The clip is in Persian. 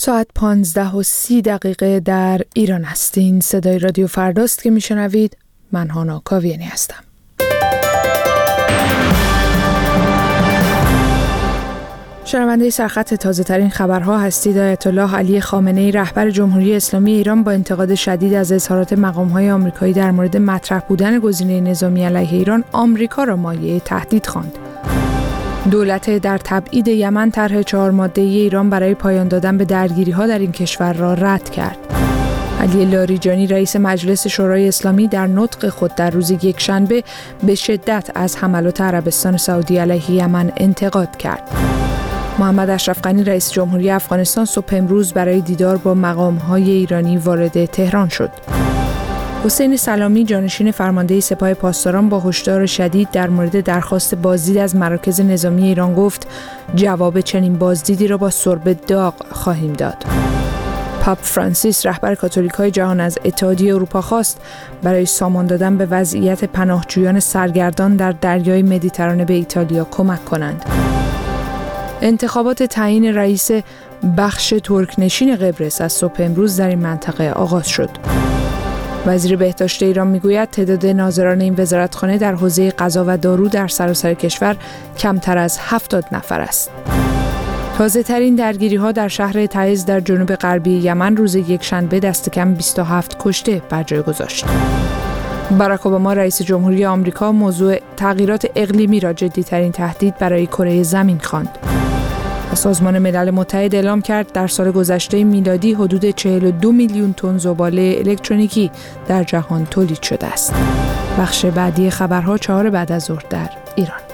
ساعت 15:30 در ایران هستین. صدای رادیو فرداست که میشنوید. من هانا کاویانی هستم. شنونده سرخط تازه ترین خبرها هستید. آیت الله علی خامنه‌ای رهبر جمهوری اسلامی ایران با انتقاد شدید از اظهارات مقام‌های آمریکایی در مورد مطرح بودن گزینه نظامی علیه ایران، آمریکا را مایه تهدید خواند. دولت در تبعید یمن طرح 4 ماده‌ای ایران برای پایان دادن به درگیری‌ها در این کشور را رد کرد. علی لاریجانی رئیس مجلس شورای اسلامی در نطق خود در روز یکشنبه به شدت از حملات عربستان سعودی علیه یمن انتقاد کرد. محمد اشرف غنی رئیس جمهوری افغانستان صبح امروز برای دیدار با مقام‌های ایرانی وارد تهران شد. حسین سلامی جانشین فرمانده سپاه پاسداران با هشدار شدید در مورد درخواست بازدید از مراکز نظامی ایران گفت جواب چنین بازدیدی را با سرب داغ خواهیم داد. پاپ فرانسیس رهبر کاتولیک‌های جهان از اتحادیه اروپا خواست برای سامان دادن به وضعیت پناهجویان سرگردان در دریای مدیترانه به ایتالیا کمک کنند. انتخابات تعیین رئیس بخش ترکنشین قبرس از صبح امروز در این منطقه آغاز شد. وزیر بهداشت ایران میگوید تعداد ناظران این وزارتخانه در حوزه غذا و دارو در سراسر کشور کمتر از 70 نفر است. تازه ترین درگیری ها در شهر تعز در جنوب غربی یمن روز یکشنبه دست کم 27 کشته بر جای گذاشت. باراک اوباما رئیس جمهوری آمریکا موضوع تغییرات اقلیمی را جدی‌ترین تهدید برای کره زمین خواند. سازمان ملل متحد اعلام کرد در سال گذشته میلادی حدود 42 میلیون تن زباله الکترونیکی در جهان تولید شده است. بخش بعدی خبرها 4 بعد از ظهر در ایران.